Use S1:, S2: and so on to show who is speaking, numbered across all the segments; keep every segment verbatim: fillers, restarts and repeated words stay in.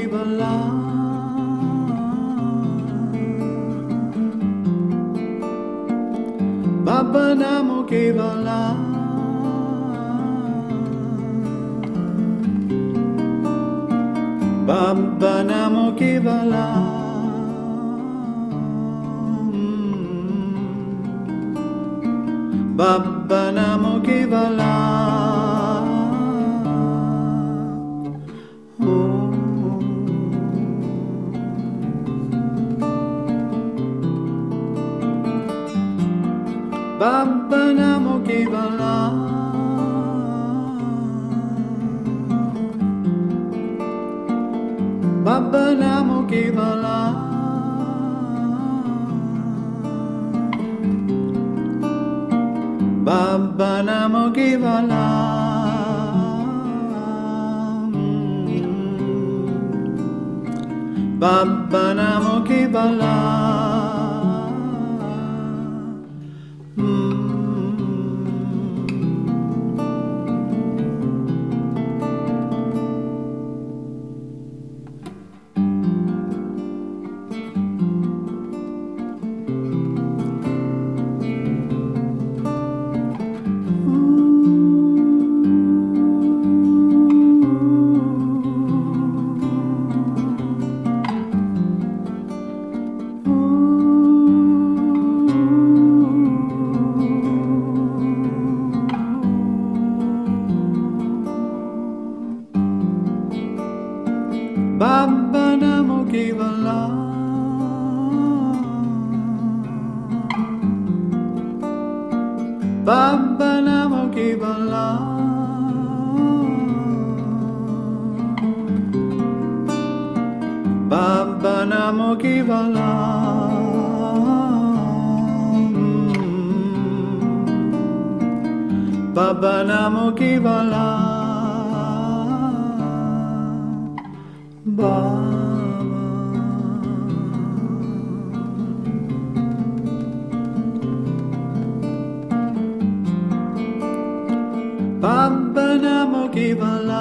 S1: Kevala, Baba Namo Kevala, Baba Namo Kevala, Baba Namo Kevala. Baba Namo Kevala, Baba Namo Kevala, Baba Namo Kevala, Baba Namo Kevala. Baba Namo Kevala, Baba Namo Kevala, Baba Namo Kevala, Baba Namo Kevala. Baba Namo Kevala,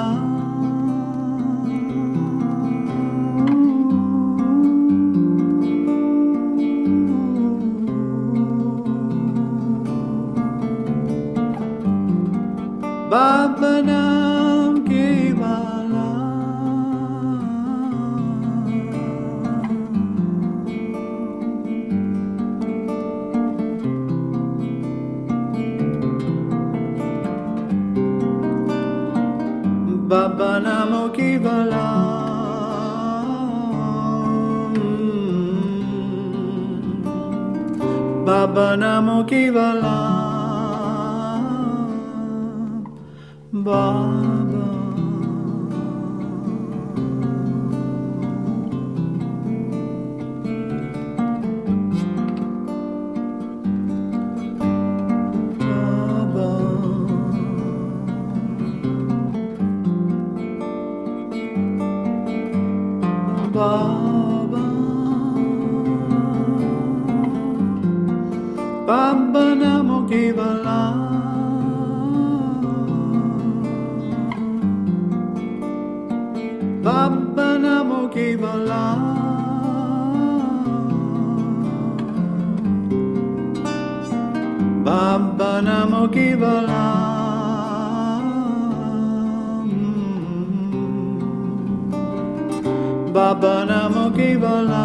S1: Baba Namo Kevala, Baba Namo Kevala, Baba Namo Kevala, Baba. Baba, Baba Namo Kevala, Baba Namo Kevala, Baba Namo Kevala. Baba Namo Kevala,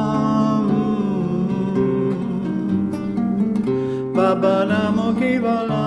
S1: Baba Namo Kevala.